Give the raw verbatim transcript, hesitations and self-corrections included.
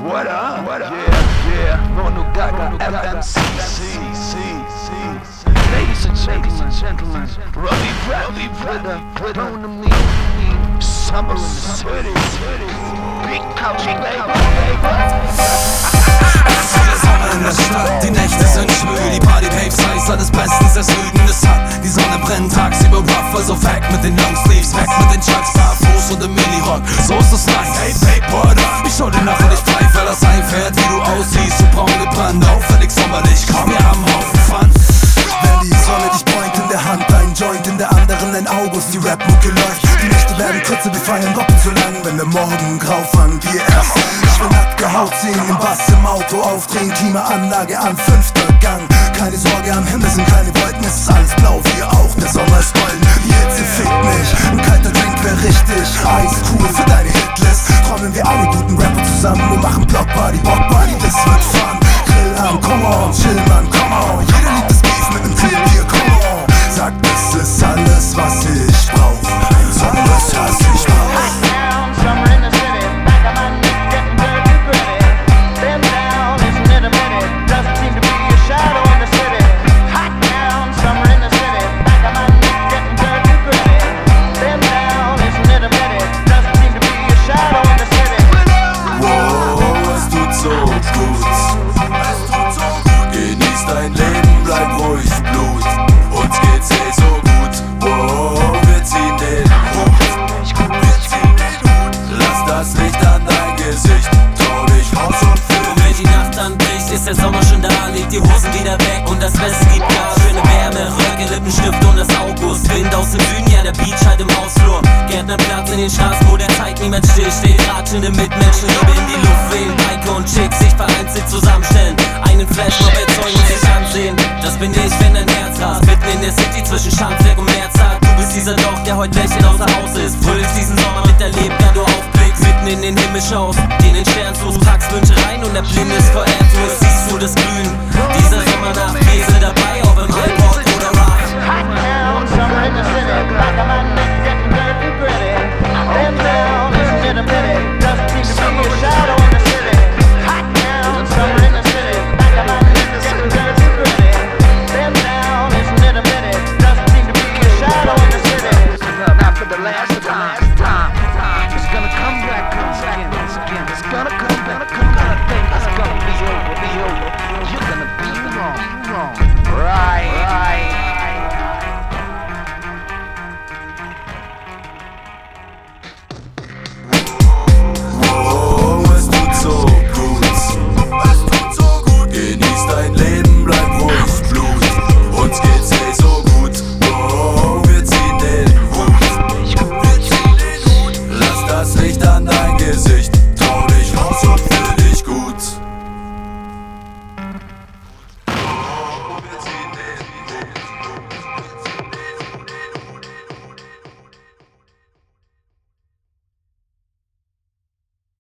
What up? What up? Yeah, yeah. Mono Gaga F M C. Ladies and gentlemen, gentlemen, Robbie Bradley, Brother, Brother, on me, Summer City, Big Country, baby. Es ist der Sommer in der Stadt, die Nächte sind schwül, die Party-Babes heiß, alles bestens erschwülen. Es hat, die Sonne brennt tagsüber rough, also weg mit den Longsleeves, weg mit den Chucks, barfuß und im Mini-Rock, so ist es nice. Hey Babe, what up? Ich schau dir nach und ich pfeif, weil das einfährt, wie du aussiehst, so braun gebrannt, auffällig sommerlich, komm, wir haben Haufen Fun. Wenn die Sonne dich point, in der Hand ein Joint, in der anderen ein August, die Rap-Mucke läuft. Die Nächte werden kürzer, wir feiern doppelt so lang, wenn der Morgen grau fangen wir erst. Ich will nackte Haut sehen, im Bass im Auto aufdrehen, Klimaanlage an, fünfter Gang. Keine Sorge, am Himmel sind keine Wolken, es ist alles blau, wir auch, der Sommer ist golden. Die Hitze fickt nicht, ein kalter Drink wär richtig, Eis cool für deine Hitlist. Träumen wir alle guten Rapper zusammen und machen Blockparty, Bockparty, das wird fun. Grill an, come on, chill man, come on, jeder liebt das Beef mit nem Grill hier, come on. Sagt, das ist alles, was ich brauch, ein Sommer, was ich brauch. Ist der Sommer schon da, legt die Hosen wieder weg und das Beste gibt Gas. Schöne Wärme, Röcke, Lippenstift und das August. Wind aus dem Süden, ja der Beach halt im Hausflur. Gärtnerplatz in den Straßen, wo der Zeit niemand stillsteht. Ratschende Mitmenschen, Liebe in die Luft wehen. Bike und Chicks sich vereinzelt zusammenstellen. Einen Flashmob erzeugen und sich ansehen. Das bin ich, wenn dein Herz rast. Mitten in der City zwischen Schandfleck und Mehrzag. Du bist dieser Doch, der heute lächelnd außer Haus ist. Fröhlich diesen Sommer miterlebt, da du aufblickst. Mitten in den Himmel schaust, den in Stern suchst, packst Wünsche rein und erblindest vor Erdwurst. Siehst du das Glühen dieser Sommernacht? Wir sind dabei, ob im iPod oder Ride. Hot town, summer in the city, like a man.